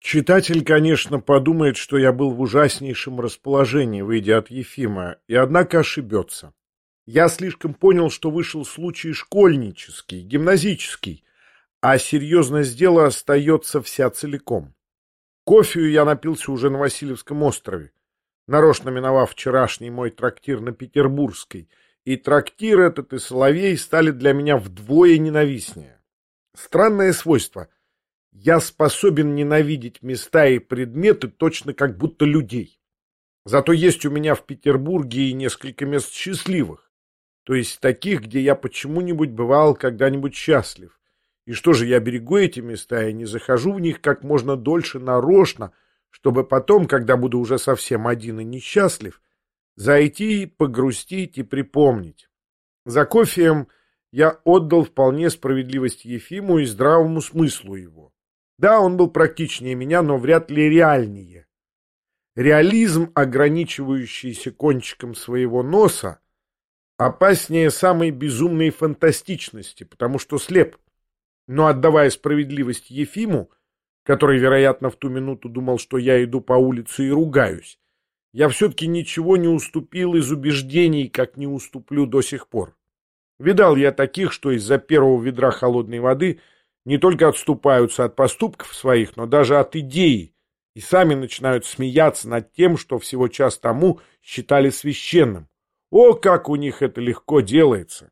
Читатель, конечно, подумает, что я был в ужаснейшем расположении, выйдя от Ефима, и однако ошибется. Я слишком понял, что вышел случай школьнический, гимназический, а серьезность дела остается вся целиком. Кофею я напился уже на Васильевском острове, нарочно миновав вчерашний мой трактир на Петербургской, и трактир этот и Соловей стали для меня вдвое ненавистнее. Странное свойство. Я способен ненавидеть места и предметы точно как будто людей. Зато есть у меня в Петербурге и несколько мест счастливых, то есть таких, где я почему-нибудь бывал когда-нибудь счастлив. И что же, я берегу эти места и не захожу в них как можно дольше нарочно, чтобы потом, когда буду уже совсем один и несчастлив, зайти, погрустить и припомнить. За кофеем я отдал вполне справедливость Ефиму и здравому смыслу его. Да, он был практичнее меня, но вряд ли реальнее. Реализм, ограничивающийся кончиком своего носа, опаснее самой безумной фантастичности, потому что слеп. Но отдавая справедливость Ефиму, который, вероятно, в ту минуту думал, что я иду по улице и ругаюсь, я все-таки ничего не уступил из убеждений, как не уступлю до сих пор. Видал я таких, что из-за первого ведра холодной воды не только отступаются от поступков своих, но даже от идей, и сами начинают смеяться над тем, что всего час тому считали священным. О, как у них это легко делается!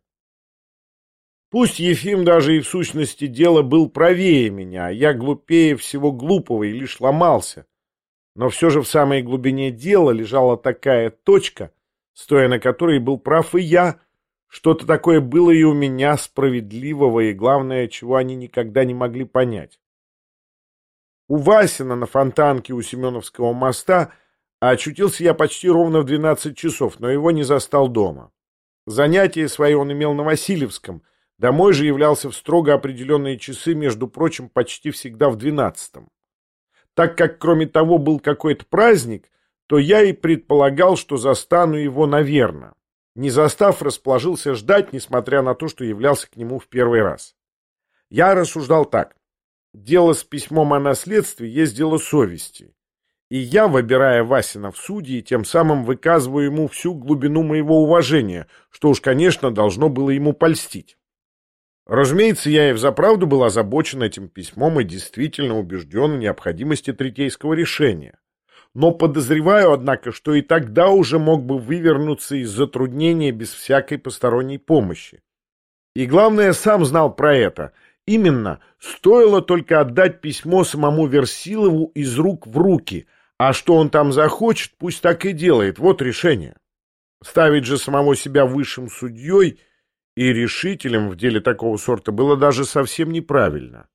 Пусть Ефим даже и в сущности дела был правее меня, а я глупее всего глупого и лишь ломался. Но все же в самой глубине дела лежала такая точка, стоя на которой был прав и я. Что-то такое было и у меня справедливого, и главное, чего они никогда не могли понять. У Васина на Фонтанке у Семеновского моста очутился я почти ровно в 12 часов, но его не застал дома. Занятия свои он имел на Васильевском, домой же являлся в строго определенные часы, между прочим, почти всегда в 12-м. Так как, кроме того, был какой-то праздник, то я и предполагал, что застану его, наверно. Не застав, расположился ждать, несмотря на то, что являлся к нему в первый раз. Я рассуждал так. Дело с письмом о наследстве есть дело совести. И я, выбирая Васина в судьи, тем самым выказываю ему всю глубину моего уважения, что уж, конечно, должно было ему польстить. Разумеется, я и взаправду был озабочен этим письмом и действительно убежден в необходимости третейского решения. Но подозреваю, однако, что и тогда уже мог бы вывернуться из затруднения без всякой посторонней помощи. И главное, сам знал про это. Именно, стоило только отдать письмо самому Версилову из рук в руки, а что он там захочет, пусть так и делает, вот решение. Ставить же самого себя высшим судьей и решителем в деле такого сорта было даже совсем неправильно.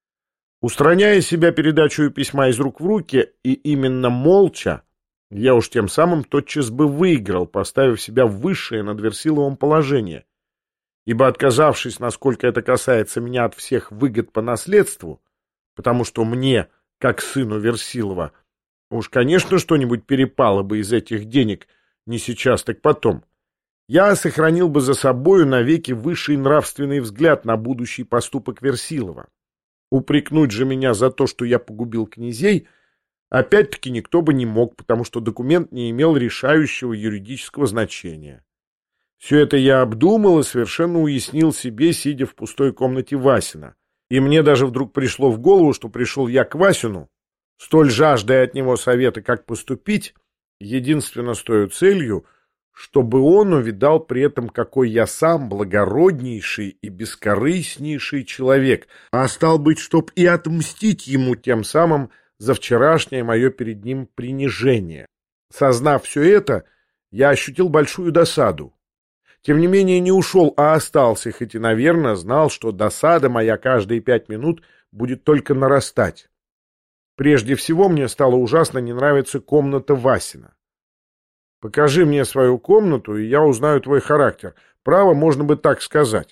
Устраняя себя передачу письма из рук в руки, и именно молча, я уж тем самым тотчас бы выиграл, поставив себя в высшее над Версиловым положение, ибо, отказавшись, насколько это касается меня, от всех выгод по наследству, потому что мне, как сыну Версилова, уж, конечно, что-нибудь перепало бы из этих денег, не сейчас, так потом, я сохранил бы за собою навеки высший нравственный взгляд на будущий поступок Версилова. Упрекнуть же меня за то, что я погубил князей, опять-таки никто бы не мог, потому что документ не имел решающего юридического значения. Все это я обдумал и совершенно уяснил себе, сидя в пустой комнате Васина. И мне даже вдруг пришло в голову, что пришел я к Васину, столь жаждая от него совета, как поступить, единственно с той целью, чтобы он увидал при этом, какой я сам благороднейший и бескорыстнейший человек, а стал быть, чтоб и отмстить ему тем самым за вчерашнее мое перед ним принижение. Сознав все это, я ощутил большую досаду. Тем не менее не ушел, а остался, хоть и, наверное, знал, что досада моя каждые 5 минут будет только нарастать. Прежде всего мне стало ужасно не нравиться комната Васина. Покажи мне свою комнату, и я узнаю твой характер. Право, можно бы так сказать.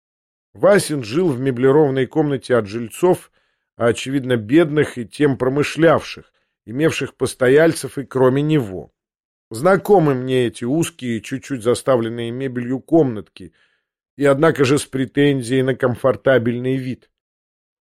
Васин жил в меблированной комнате от жильцов, очевидно, бедных и тем промышлявших, имевших постояльцев и кроме него. Знакомы мне эти узкие, чуть-чуть заставленные мебелью комнатки, и однако же с претензией на комфортабельный вид.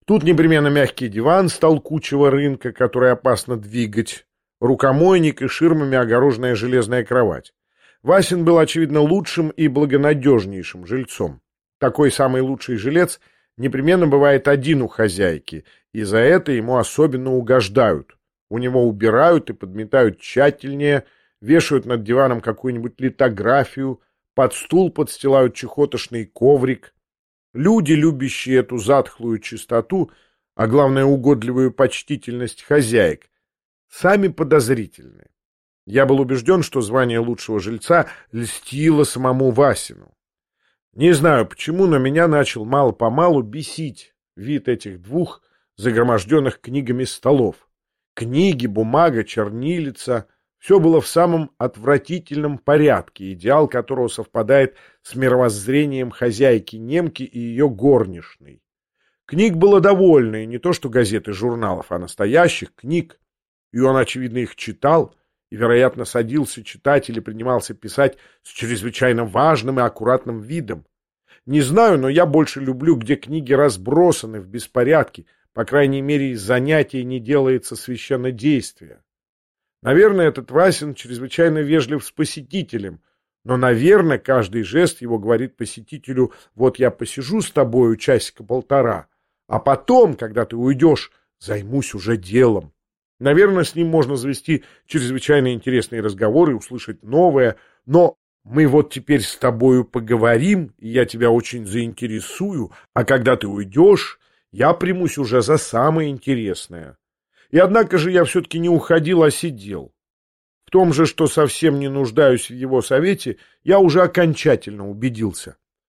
Тут непременно мягкий диван с толкучего рынка, который опасно двигать, рукомойник и ширмами огороженная железная кровать. Васин был, очевидно, лучшим и благонадежнейшим жильцом. Такой самый лучший жилец непременно бывает один у хозяйки, и за это ему особенно угождают. У него убирают и подметают тщательнее, вешают над диваном какую-нибудь литографию, под стул подстилают чехотошный коврик. Люди, любящие эту затхлую чистоту, а главное угодливую почтительность хозяек, сами подозрительны. Я был убежден, что звание лучшего жильца льстило самому Васину. Не знаю почему, но меня начал мало-помалу бесить вид этих двух загроможденных книгами столов. Книги, бумага, чернилица — все было в самом отвратительном порядке, идеал которого совпадает с мировоззрением хозяйки-немки и ее горничной. Книг было довольно, и не то что газет и журналов, а настоящих книг, и он, очевидно, их читал, и, вероятно, садился читать или принимался писать с чрезвычайно важным и аккуратным видом. Не знаю, но я больше люблю, где книги разбросаны в беспорядке, по крайней мере, из занятия не делается священнодействие. Наверное, этот Васин чрезвычайно вежлив с посетителем, но, наверное, каждый жест его говорит посетителю: «Вот я посижу с тобою часика-полтора, а потом, когда ты уйдешь, займусь уже делом». Наверное, с ним можно завести чрезвычайно интересные разговоры и услышать новое, но мы вот теперь с тобою поговорим, и я тебя очень заинтересую, а когда ты уйдешь, я примусь уже за самое интересное. И однако же я все-таки не уходил, а сидел. В том же, что совсем не нуждаюсь в его совете, я уже окончательно убедился.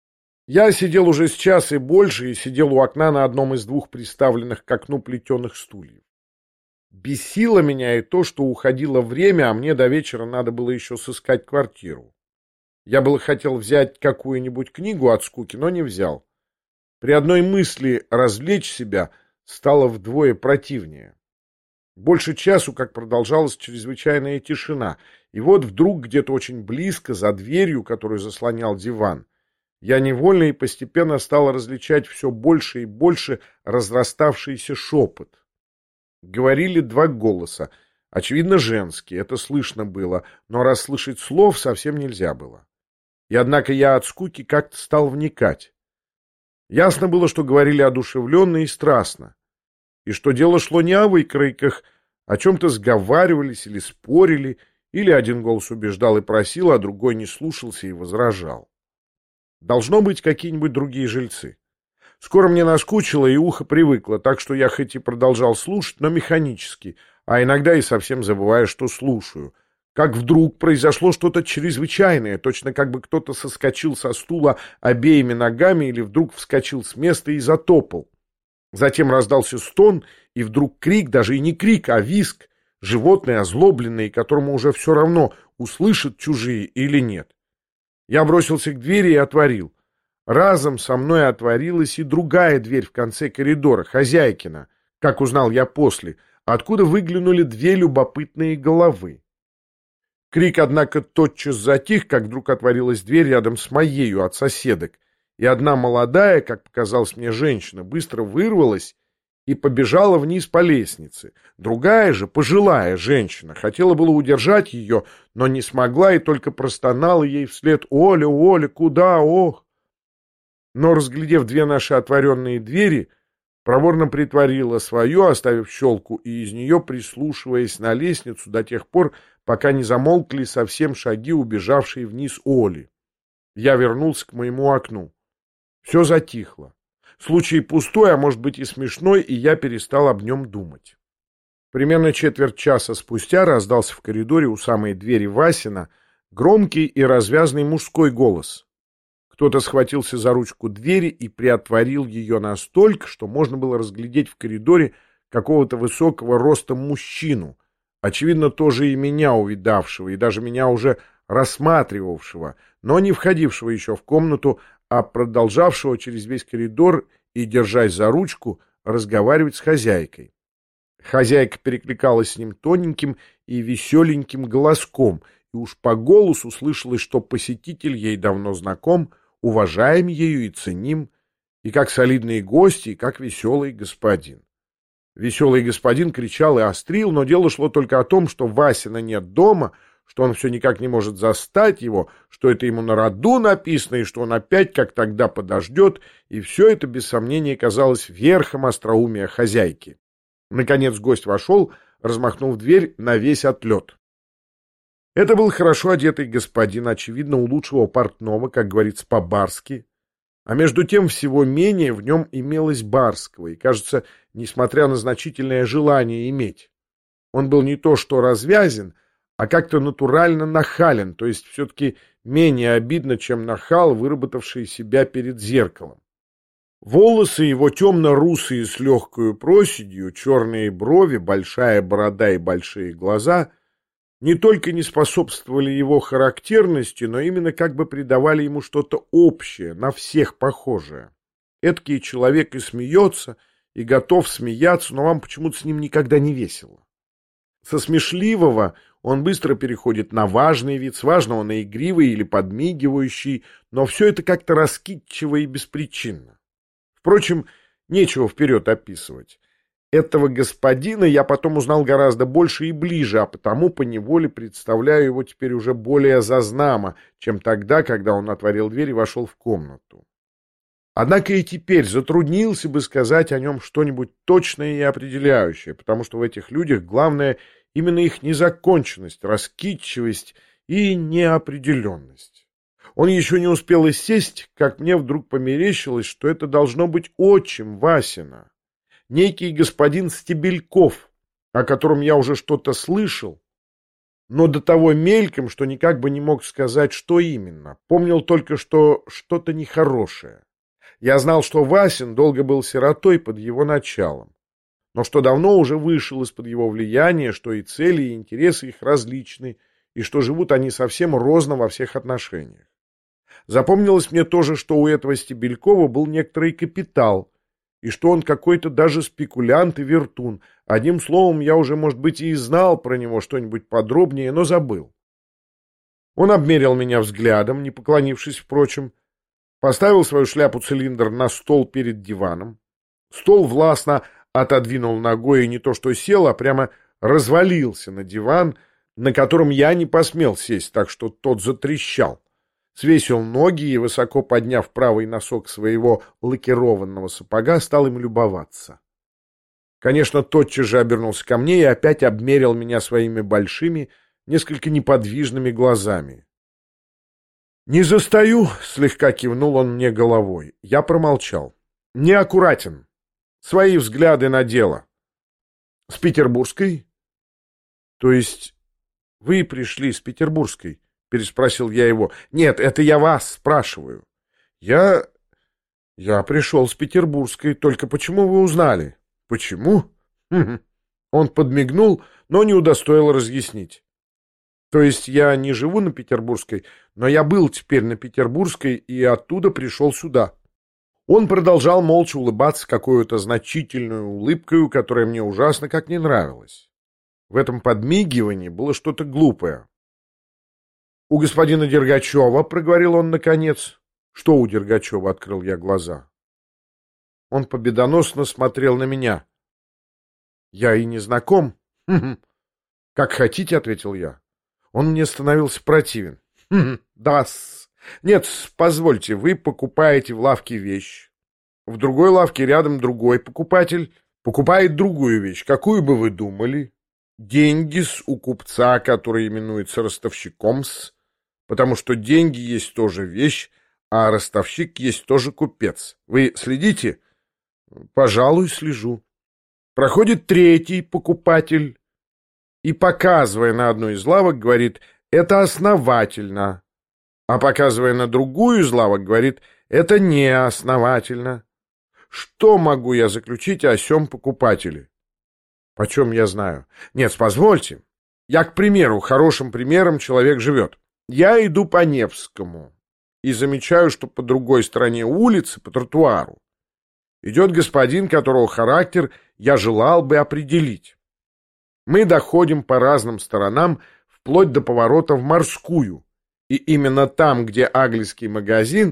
Я сидел уже с час и больше, и сидел у окна на одном из двух приставленных к окну плетеных стульев. Бесило меня и то, что уходило время, а мне до вечера надо было еще сыскать квартиру. Я было хотел взять какую-нибудь книгу от скуки, но не взял. При одной мысли развлечь себя стало вдвое противнее. Больше часу, как продолжалась чрезвычайная тишина, и вот вдруг где-то очень близко, за дверью, которую заслонял диван, я невольно и постепенно стал различать все больше и больше разраставшийся шепот. Говорили два голоса, очевидно, женские, это слышно было, но расслышать слов совсем нельзя было. И однако я от скуки как-то стал вникать. Ясно было, что говорили одушевленно и страстно, и что дело шло не о выкройках, о чем-то сговаривались или спорили, или один голос убеждал и просил, а другой не слушался и возражал. Должно быть, какие-нибудь другие жильцы. Скоро мне наскучило, и ухо привыкло, так что я хоть и продолжал слушать, но механически, а иногда и совсем забывая, что слушаю. Как вдруг произошло что-то чрезвычайное, точно как бы кто-то соскочил со стула обеими ногами или вдруг вскочил с места и затопал. Затем раздался стон, и вдруг крик, даже и не крик, а визг, животное озлобленное, которому уже все равно, услышат чужие или нет. Я бросился к двери и отворил. Разом со мной отворилась и другая дверь в конце коридора, хозяйкина, как узнал я после, откуда выглянули две любопытные головы. Крик, однако, тотчас затих, как вдруг отворилась дверь рядом с моею от соседок, и одна молодая, как показалось мне, женщина быстро вырвалась и побежала вниз по лестнице. Другая же, пожилая женщина, хотела было удержать ее, но не смогла и только простонала ей вслед: «Оля, Оля, куда, ох!» Но, разглядев две наши отворенные двери, проворно притворила свою, оставив щелку, и из нее прислушиваясь на лестницу до тех пор, пока не замолкли совсем шаги, убежавшие вниз Оли. Я вернулся к моему окну. Все затихло. Случай пустой, а может быть и смешной, и я перестал об нем думать. Примерно четверть часа спустя раздался в коридоре у самой двери Васина громкий и развязный мужской голос. Кто-то схватился за ручку двери и приотворил ее настолько, что можно было разглядеть в коридоре какого-то высокого роста мужчину, очевидно, тоже и меня увидавшего, и даже меня уже рассматривавшего, но не входившего еще в комнату, а продолжавшего через весь коридор и, держась за ручку, разговаривать с хозяйкой. Хозяйка перекликалась с ним тоненьким и веселеньким голоском, и уж по голосу слышалось, что посетитель ей давно знаком, уважаем ею и ценим, И как солидные гости, и как веселый господин. Веселый господин кричал и острил, но дело шло только о том, что Васина нет дома, что он все никак не может застать его, что это ему на роду написано, и что он опять, как тогда, подождет, и все это, без сомнения, казалось верхом остроумия хозяйки. Наконец гость вошел, размахнув дверь на весь отлет. Это был хорошо одетый господин, очевидно, у лучшего портного, как говорится по-барски. А между тем всего менее в нем имелось барского, и, кажется, несмотря на значительное желание иметь. Он был не то что развязен, а как-то натурально нахален, то есть все-таки менее обидно, чем нахал, выработавший себя перед зеркалом. Волосы его темно-русые с легкою проседью, черные брови, большая борода и большие глаза не только не способствовали его характерности, но именно как бы придавали ему что-то общее, на всех похожее. Эдакий человек и смеется, и готов смеяться, но вам почему-то с ним никогда не весело. Со смешливого он быстро переходит на важный вид, с важного на игривый или подмигивающий, но все это как-то раскидчиво и беспричинно. Впрочем, нечего вперед описывать. Этого господина я потом узнал гораздо больше и ближе, а потому поневоле представляю его теперь уже более зазнамо, чем тогда, когда он отворил дверь и вошел в комнату. Однако и теперь затруднился бы сказать о нем что-нибудь точное и определяющее, потому что в этих людях главное именно их незаконченность, раскидчивость и неопределенность. Он еще не успел сесть, как мне вдруг померещилось, что это должно быть отчим Васина. Некий господин Стебельков, о котором я уже что-то слышал, но до того мельком, что никак бы не мог сказать, что именно. Помнил только, что что-то нехорошее. Я знал, что Васин долго был сиротой под его началом, но что давно уже вышел из-под его влияния, что и цели, и интересы их различны, и что живут они совсем розно во всех отношениях. Запомнилось мне тоже, что у этого Стебелькова был некоторый капитал, и что он какой-то даже спекулянт и вертун. Одним словом, я уже, может быть, и знал про него что-нибудь подробнее, но забыл. Он обмерил меня взглядом, не поклонившись, впрочем, поставил свою шляпу-цилиндр на стол перед диваном. Стол властно отодвинул ногой и не то что сел, а прямо развалился на диван, на котором я не посмел сесть, так что тот затрещал. Свесил ноги и, высоко подняв правый носок своего лакированного сапога, стал им любоваться. Конечно, тотчас же обернулся ко мне и опять обмерил меня своими большими, несколько неподвижными глазами. «Не застаю», — слегка кивнул он мне головой. Я промолчал. «Неаккуратен. Свои взгляды на дело». «С петербургской?» «То есть вы пришли с петербургской?» — переспросил я его. «Нет, это я вас спрашиваю». Я пришел с петербургской. Только почему вы узнали?» «Почему?» Он подмигнул, но не удостоил разъяснить. «То есть я не живу на Петербургской, но я был теперь на Петербургской и оттуда пришел сюда». Он продолжал молча улыбаться какой-то значительной улыбкой, которая мне ужасно как не нравилась. В этом подмигивании было что-то глупое. «У господина Дергачева», — проговорил он наконец. «Что у Дергачева?» — открыл я глаза. Он победоносно смотрел на меня. «Я и не знаком». «Как хотите», — ответил я. Он мне становился противен. «Да-с. Нет, позвольте, вы покупаете в лавке вещь. В другой лавке рядом другой покупатель покупает другую вещь. Какую бы вы думали? Деньги-с у купца, который именуется ростовщиком-с, потому что деньги есть тоже вещь, а ростовщик есть тоже купец. Вы следите?» «Пожалуй, слежу». Проходит третий покупатель и, показывая на одну из лавок, говорит: «Это основательно». А показывая на другую из лавок, говорит: «Это неосновательно». Что могу я заключить о сём покупателе? Почем я знаю? Нет, позвольте. Я, к примеру, хорошим примером человек живет. Я иду по Невскому и замечаю, что по другой стороне улицы, по тротуару, идет господин, которого характер я желал бы определить. Мы доходим по разным сторонам, вплоть до поворота в Морскую, и именно там, где Аглицкий магазин,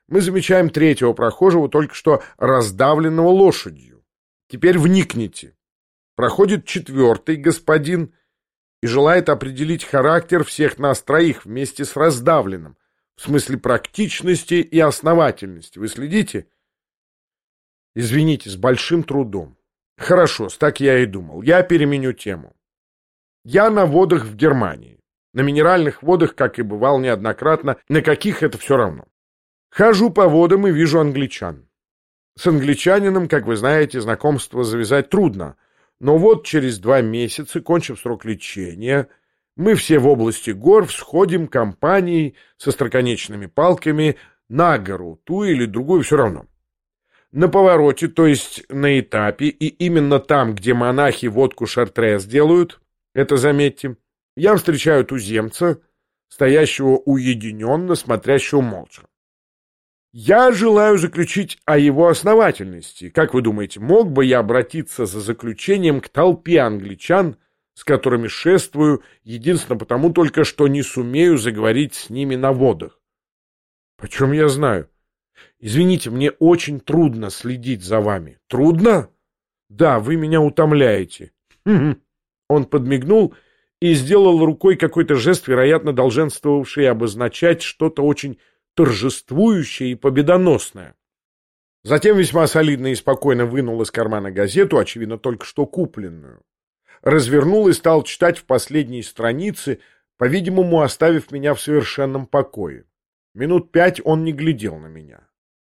Мы замечаем третьего прохожего, только что раздавленного лошадью. Теперь вникните. Проходит четвертый господин и желает определить характер всех нас троих вместе с раздавленным, в смысле практичности и основательности. Вы следите? Извините, с большим трудом. Хорошо, так я и думал. Я переменю тему. Я на водах в Германии. На минеральных водах, как и бывал неоднократно, на каких это все равно. Хожу по водам и вижу англичан. С англичанином, как вы знаете, знакомство завязать трудно. Но вот через 2 месяца, кончив срок лечения, мы все в области гор всходим компанией со остроконечными палками на гору, ту или другую, все равно. На повороте, то есть на этапе, и именно там, где монахи водку шартрез делают, это заметьте, я встречаю туземца, стоящего уединенно, смотрящего молча. Я желаю заключить о его основательности. Как вы думаете, мог бы я обратиться за заключением к толпе англичан, с которыми шествую, единственно потому только, что не сумею заговорить с ними на водах? Почем я знаю? Извините, мне очень трудно следить за вами. Трудно? Да, вы меня утомляете. Он подмигнул и сделал рукой какой-то жест, вероятно, долженствовавший обозначать что-то очень торжествующее и победоносное. Затем весьма солидно и спокойно вынул из кармана газету, очевидно, только что купленную. Развернул и стал читать в последней странице, по-видимому, оставив меня в совершенном покое. Минут 5 он не глядел на меня.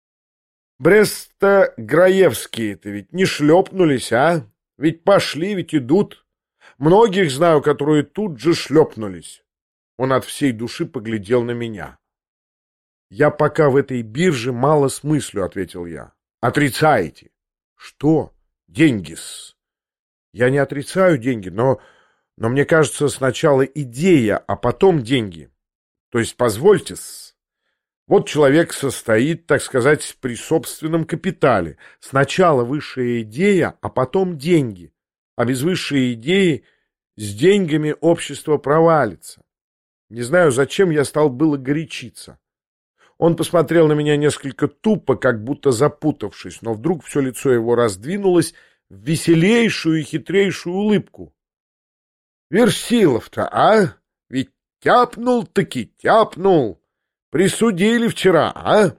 Бреста-Граевские-то ведь не шлепнулись, а? Ведь пошли, ведь идут. Многих знаю, которые тут же шлепнулись. Он от всей души поглядел на меня. «Я пока в этой бирже мало смыслю», — ответил я. «Отрицаете». «Что? Деньги-с». «Я не отрицаю деньги, но мне кажется, сначала идея, а потом деньги. То есть, позвольте-с. Вот человек состоит, так сказать, при собственном капитале. Сначала высшая идея, а потом деньги. А без высшей идеи с деньгами общество провалится. Не знаю, зачем я стал было горячиться». Он посмотрел на меня несколько тупо, как будто запутавшись, но вдруг все лицо его раздвинулось в веселейшую и хитрейшую улыбку. «Версилов-то, а? Ведь тяпнул-таки, тяпнул. Присудили вчера, а?»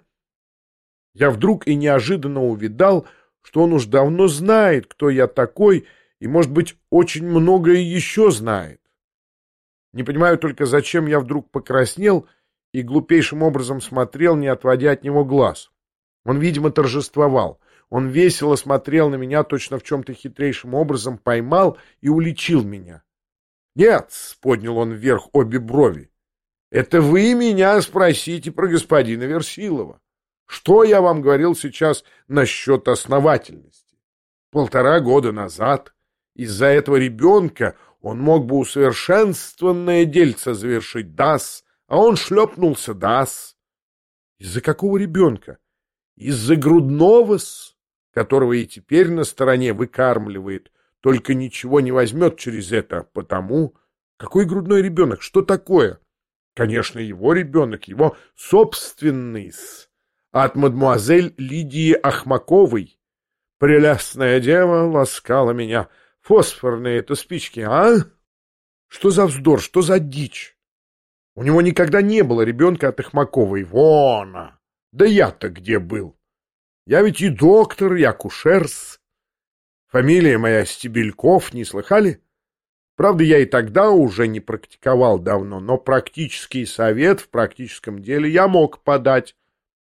Я вдруг и неожиданно увидал, что он уж давно знает, кто я такой, и, может быть, очень многое еще знает. Не понимаю только, зачем я вдруг покраснел и глупейшим образом смотрел, не отводя от него глаз. Он, видимо, торжествовал. Он весело смотрел на меня, точно в чем-то хитрейшим образом поймал и уличил меня. «Нет», — поднял он вверх обе брови, — «это вы меня спросите про господина Версилова. Что я вам говорил сейчас насчет основательности? 1,5 года назад из-за этого ребенка он мог бы усовершенствованное дельце завершить, да-с, а он шлепнулся, да-с. Из-за какого ребенка? Из-за грудного-с, которого и теперь на стороне выкармливает, только ничего не возьмет через это, потому... Какой грудной ребенок? Что такое? Конечно, его ребенок, его собственный-с, от мадемуазель Лидии Ахмаковой. Прелестная дева ласкала меня. Фосфорные это спички, а? Что за вздор, что за дичь? У него никогда не было ребенка от Ахмаковой. Вон! Да я-то где был? Я ведь и доктор, и акушерс. Фамилия моя Стебельков, не слыхали? Правда, я и тогда уже не практиковал давно, но практический совет в практическом деле я мог подать.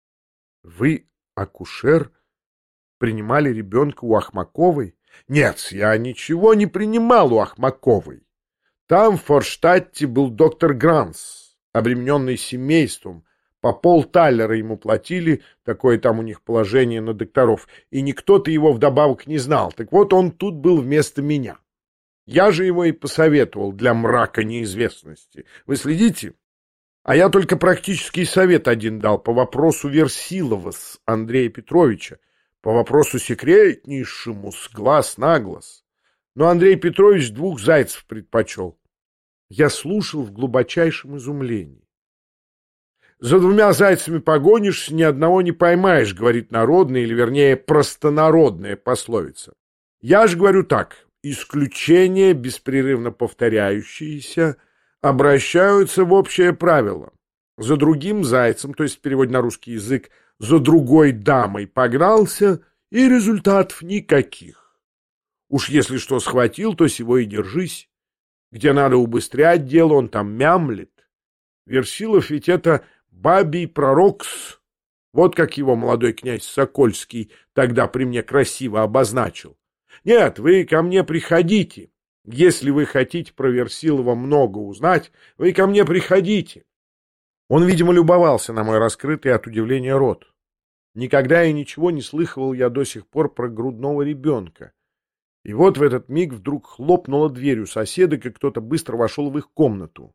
Вы, акушер, принимали ребенка у Ахмаковой? Нет, я ничего не принимал у Ахмаковой. Там в Форштадте был доктор Гранс, обремененный семейством. По $0,5 ему платили, такое там у них положение на докторов, и никто-то его вдобавок не знал. Так вот, он тут был вместо меня. Я же его и посоветовал для мрака неизвестности. Вы следите? А я только практический совет один дал по вопросу Версилова с Андрея Петровича, по вопросу секретнейшему, с глаз на глаз. Но Андрей Петрович 2 зайцев предпочел. Я слушал в глубочайшем изумлении. За двумя зайцами погонишься, ни одного не поймаешь, говорит народная, или вернее простонародная пословица. Я же говорю так: исключения, беспрерывно повторяющиеся, обращаются в общее правило. За другим зайцем, то есть в переводе на русский язык, за другой дамой погнался, и результатов никаких. Уж если что схватил, то сего и держись. Где надо убыстрять дело, он там мямлет. Версилов ведь это бабий пророкс. Вот как его молодой князь Сокольский тогда при мне красиво обозначил. Нет, вы ко мне приходите. Если вы хотите про Версилова много узнать, вы ко мне приходите. Он, видимо, любовался на мой раскрытый от удивления рот. Никогда и ничего не слыхивал я до сих пор про грудного ребенка. И вот в этот миг вдруг хлопнула дверь у соседок, и кто-то быстро вошел в их комнату.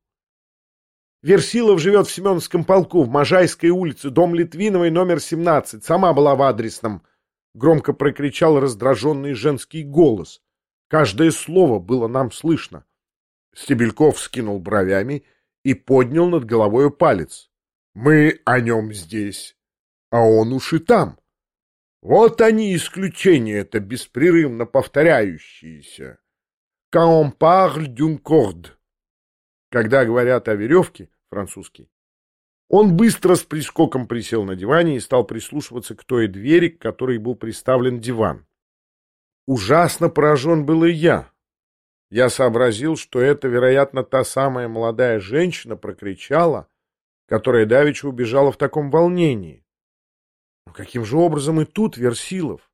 Версилов живет в Семеновском полку, в Можайской улице, дом Литвиновой, номер 17. Сама была в адресном. Громко прокричал раздраженный женский голос. Каждое слово было нам слышно. Стебельков вскинул бровями и поднял над головой палец. Мы о нем здесь, а он уж и там. Вот они исключения-то, беспрерывно повторяющиеся. Quand on parle d'une corde. Когда говорят о веревке, французский, он быстро с прискоком присел на диване и стал прислушиваться к той двери, к которой был приставлен диван. Ужасно поражен был и я. Я сообразил, что это, вероятно, та самая молодая женщина прокричала, которая давеча убежала в таком волнении. Но каким же образом и тут Версилов?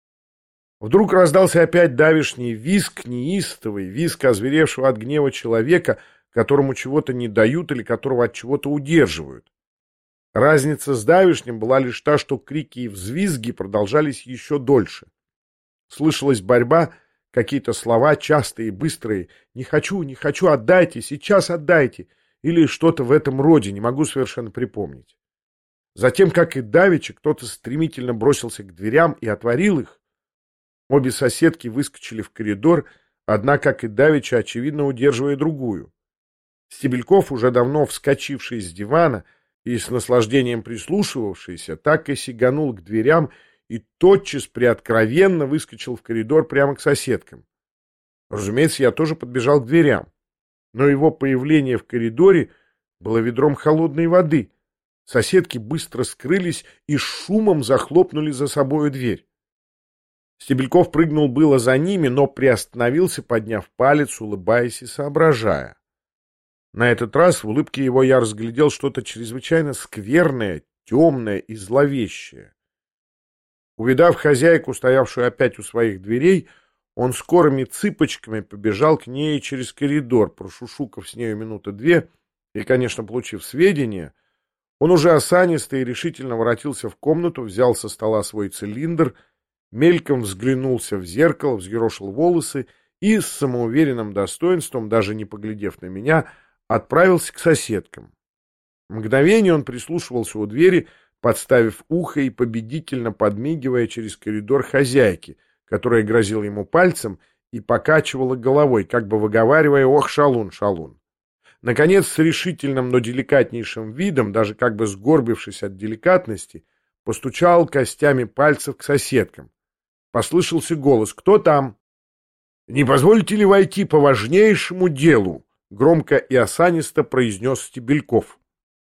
Вдруг раздался опять давишний визг, неистовый, визг озверевшего от гнева человека, которому чего-то не дают или которого от чего-то удерживают. Разница с давишним была лишь та, что крики и взвизги продолжались еще дольше. Слышалась борьба, какие-то слова частые и быстрые: «Не хочу, не хочу, отдайте, сейчас отдайте», или что-то в этом роде, не могу совершенно припомнить. Затем, как и давеча, кто-то стремительно бросился к дверям и отворил их. Обе соседки выскочили в коридор, одна, как и давеча, очевидно удерживая другую. Стебельков, уже давно вскочивший с дивана и с наслаждением прислушивавшийся, так и сиганул к дверям и тотчас приоткровенно выскочил в коридор прямо к соседкам. Разумеется, я тоже подбежал к дверям, но его появление в коридоре было ведром холодной воды. Соседки быстро скрылись и с шумом захлопнули за собою дверь. Стебельков прыгнул было за ними, но приостановился, подняв палец, улыбаясь и соображая. На этот раз в улыбке его я разглядел что-то чрезвычайно скверное, темное и зловещее. Увидав хозяйку, стоявшую опять у своих дверей, он скорыми цыпочками побежал к ней через коридор, прошушукав с нею минуты две, и, конечно, получив сведения, он уже осанисто и решительно воротился в комнату, взял со стола свой цилиндр, мельком взглянулся в зеркало, взъерошил волосы и с самоуверенным достоинством, даже не поглядев на меня, отправился к соседкам. Мгновение он прислушивался у двери, подставив ухо и победительно подмигивая через коридор хозяйки, которая грозила ему пальцем и покачивала головой, как бы выговаривая: «Ох, шалун, шалун». Наконец, с решительным, но деликатнейшим видом, даже как бы сгорбившись от деликатности, постучал костями пальцев к соседкам. Послышался голос: «Кто там?» «Не позволите ли войти по важнейшему делу?» — громко и осанисто произнес Стебельков.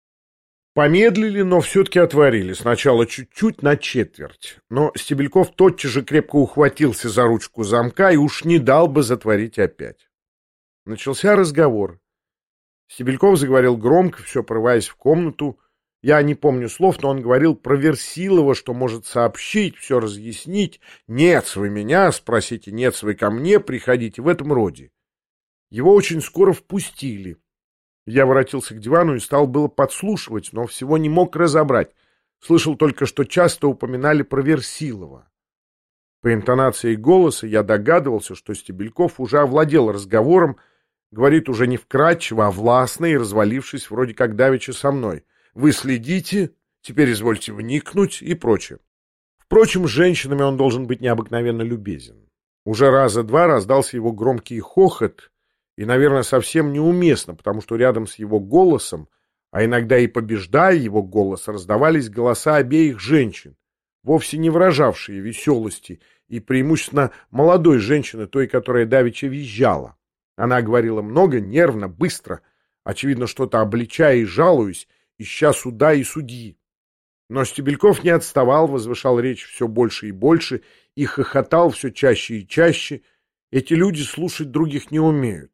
Помедлили, но все-таки отворили. Сначала чуть-чуть, на четверть. Но Стебельков тотчас же крепко ухватился за ручку замка и уж не дал бы затворить опять. Начался разговор. Стебельков заговорил громко, все прорываясь в комнату. Я не помню слов, но он говорил про Версилова, что может сообщить, все разъяснить. «Нет, вы меня спросите, нет, вы ко мне приходите», в этом роде. Его очень скоро впустили. Я воротился к дивану и стал было подслушивать, но всего не мог разобрать. Слышал только, что часто упоминали про Версилова. По интонации голоса я догадывался, что Стебельков уже овладел разговором, говорит уже не вкрадчиво, а властно и развалившись вроде как давеча со мной. «Вы следите, теперь извольте вникнуть» и прочее. Впрочем, с женщинами он должен быть необыкновенно любезен. Уже раза два раздался его громкий хохот, и, наверное, совсем неуместно, потому что рядом с его голосом А иногда и побеждая его голос, раздавались голоса обеих женщин, вовсе не выражавшие веселости, и преимущественно молодой женщины, той, которая давеча визжала. Она говорила много, нервно, быстро, очевидно, что-то обличая и жалуясь, ища суда и судьи. Но Стебельков не отставал, возвышал речь все больше и больше и хохотал все чаще и чаще. Эти люди слушать других не умеют.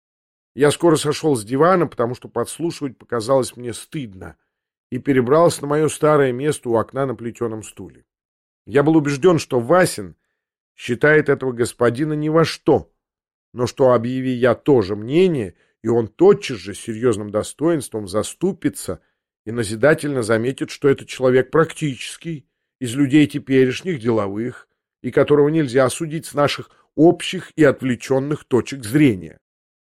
Я скоро сошел с дивана, потому что подслушивать показалось мне стыдно, и перебрался на мое старое место у окна на плетеном стуле. Я был убежден, что Васин считает этого господина ни во что, но что, объяви я тоже мнение, и он тотчас же с серьезным достоинством заступится и назидательно заметит, что это человек практический, из людей теперешних, деловых, и которого нельзя судить с наших общих и отвлеченных точек зрения.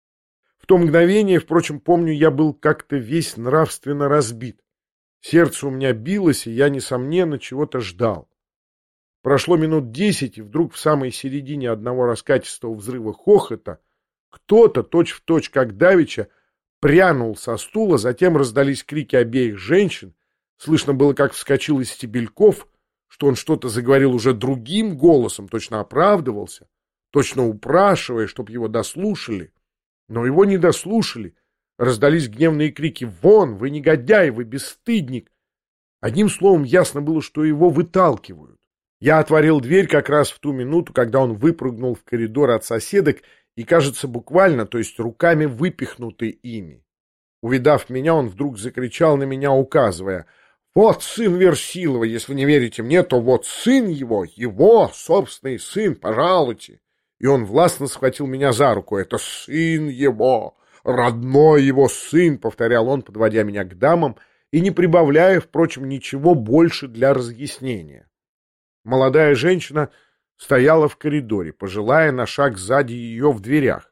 В то мгновение, впрочем, помню, я был как-то весь нравственно разбит. Сердце у меня билось, и я, несомненно, чего-то ждал. Прошло минут 10, и вдруг в самой середине одного раскатистого взрыва хохота кто-то, точь-в-точь, как давеча, прянул со стула, затем раздались крики обеих женщин, слышно было, как вскочил из Стебельков, что он что-то заговорил уже другим голосом, точно оправдывался, точно упрашивая, чтоб его дослушали. Но его не дослушали. Раздались гневные крики: «Вон, вы негодяй, вы бесстыдник!» Одним словом, ясно было, что его выталкивают. Я отворил дверь как раз в ту минуту, когда он выпрыгнул в коридор от соседок и, кажется, буквально, то есть руками выпихнутый ими. Увидав меня, он вдруг закричал на меня, указывая: «Вот сын Версилова, если не верите мне, то вот сын его собственный сын, пожалуйте!» И он властно схватил меня за руку. «Это сын его, родной его сын», — повторял он, подводя меня к дамам и не прибавляя, впрочем, ничего больше для разъяснения. Молодая женщина стояла в коридоре, пожилая на шаг сзади ее в дверях.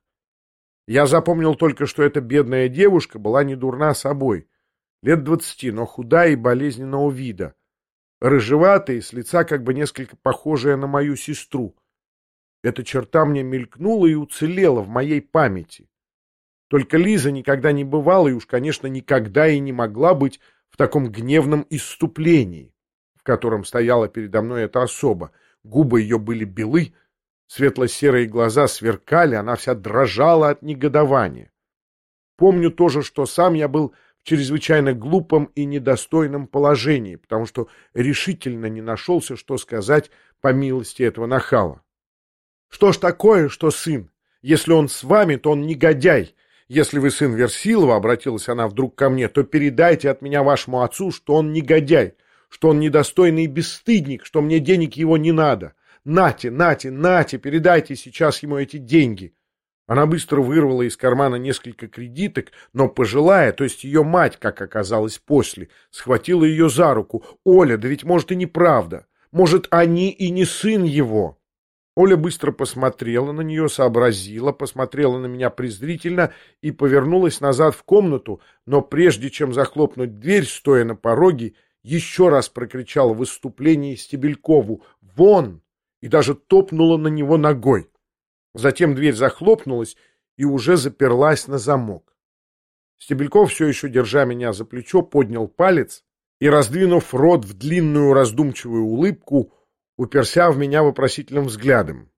Я запомнил только, что эта бедная девушка была не дурна собой, лет 20, но худая и болезненного вида, рыжеватая, с лица как бы несколько похожая на мою сестру. Эта черта мне мелькнула и уцелела в моей памяти. Только Лиза никогда не бывала и уж, конечно, никогда и не могла быть в таком гневном исступлении, в котором стояла передо мной эта особа. Губы ее были белы, светло-серые глаза сверкали, она вся дрожала от негодования. Помню тоже, что сам я был в чрезвычайно глупом и недостойном положении, потому что решительно не нашелся, что сказать по милости этого нахала. «Что ж такое, что сын? Если он с вами, то он негодяй. Если вы сын Версилова, — обратилась она вдруг ко мне, — то передайте от меня вашему отцу, что он негодяй, что он недостойный бесстыдник, что мне денег его не надо. Нате, передайте сейчас ему эти деньги». Она быстро вырвала из кармана несколько кредиток, но пожилая, то есть ее мать, как оказалось после, схватила ее за руку. «Оля, да ведь, может, и неправда. Может, они и не сын его». Оля быстро посмотрела на нее, сообразила, посмотрела на меня презрительно и повернулась назад в комнату, но прежде чем захлопнуть дверь, стоя на пороге, еще раз прокричала в выступлении Стебелькову «Вон!» и даже топнула на него ногой. Затем дверь захлопнулась и уже заперлась на замок. Стебельков, все еще держа меня за плечо, поднял палец и, раздвинув рот в длинную раздумчивую улыбку, уперся в меня вопросительным взглядом.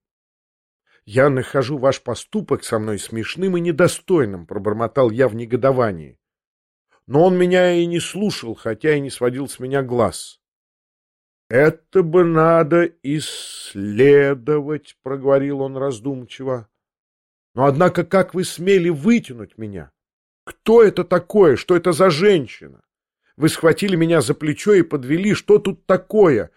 «Я нахожу ваш поступок со мной смешным и недостойным», — пробормотал я в негодовании. Но он меня и не слушал, хотя и не сводил с меня глаз. «Это бы надо исследовать», — проговорил он раздумчиво. «Но, однако, как вы смели вытянуть меня? Кто это такое? Что это за женщина? Вы схватили меня за плечо и подвели. Что тут такое?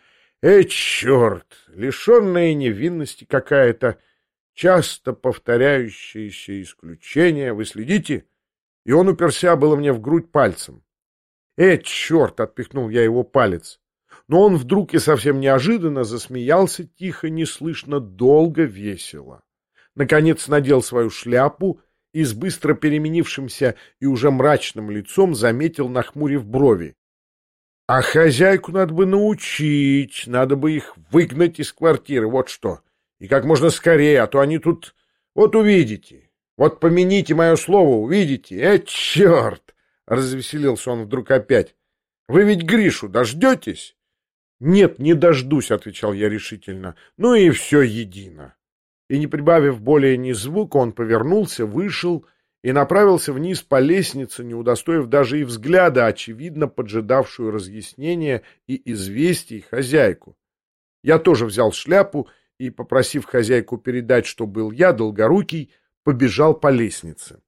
Черт! Лишенная невинности какая-то, часто повторяющееся исключение. Вы следите?» И он уперся было мне в грудь пальцем. Черт! — отпихнул я его палец. Но он вдруг и совсем неожиданно засмеялся тихо, неслышно, долго, весело. Наконец надел свою шляпу и с быстро переменившимся и уже мрачным лицом заметил, нахмурив брови: «А хозяйку надо бы научить, надо бы их выгнать из квартиры, вот что. И как можно скорее, а то они тут... Вот увидите. Вот помяните мое слово, увидите. Черт!» Развеселился он вдруг опять. Вы ведь Гришу дождетесь? Нет, не дождусь, отвечал я решительно. Ну и все едино. И не прибавив более ни звука, он повернулся, вышел и направился вниз по лестнице, не удостоив даже и взгляда, очевидно поджидавшую разъяснения и известий хозяйку. Я тоже взял шляпу и, попросив хозяйку передать, что был я, Долгорукий, побежал по лестнице.